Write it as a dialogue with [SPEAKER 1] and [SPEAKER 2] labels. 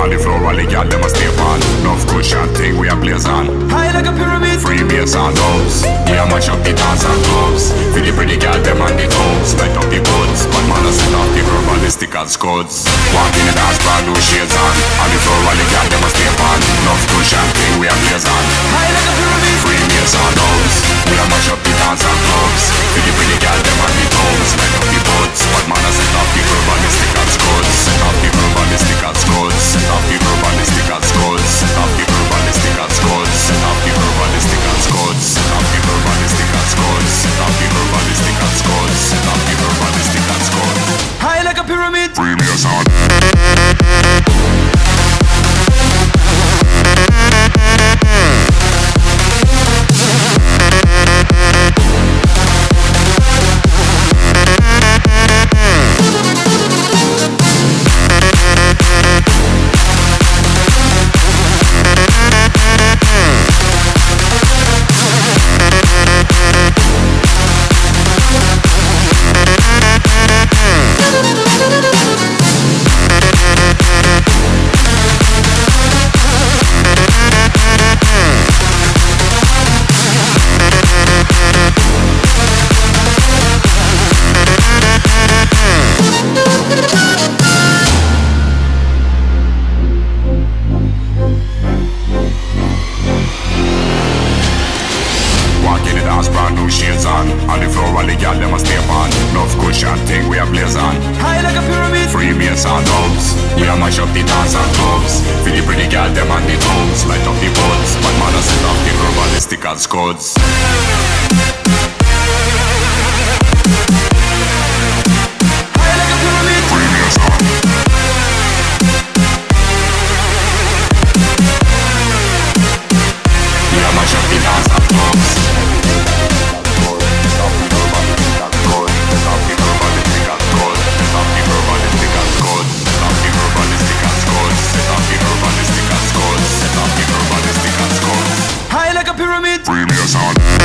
[SPEAKER 1] On the floor, all the girl them a stay on. Enough cushion thing we a blaze on.
[SPEAKER 2] High like a pyramid.
[SPEAKER 1] Freebase and house. We a mash up the dance and clubs. For the pretty girl them on the toes. Light up the goods. But man a set off the verbalistic and scuds. Walk in the dance, brand new shades on. On the floor, all the girl them a stay on. Enough cushion thing we a blaze on.
[SPEAKER 2] High like a pyramid.
[SPEAKER 1] Freebase and house. We a mash up the dance and clubs. For the pretty girl them on the toes. Light up the goods. But man a set off the verbalistic and scuds. Set off the verbalistic and scuds. Set off the verbalistic and scuds. Set off the verbalistic and scuds. Set off the verbalistic and scuds. Set off the verbalistic and scuds. Set off the verbalistic and scuds. Set off the verbalistic and scuds.
[SPEAKER 2] High like a pyramid.
[SPEAKER 1] Freebase on. On the floor, all the girl them a stay on. Enough cushion thing we a blaze on.
[SPEAKER 2] High like a pyramid.
[SPEAKER 1] Freebase and house. We a mash up the dance and clubs. For the pretty girl them on the toes. Light up the buds. But man a set off the verbalistic and scuds.
[SPEAKER 2] High like a pyramid.
[SPEAKER 1] Freebase on. We a mash up the dance and clubs.
[SPEAKER 2] High like a pyramid.
[SPEAKER 1] Freebase on.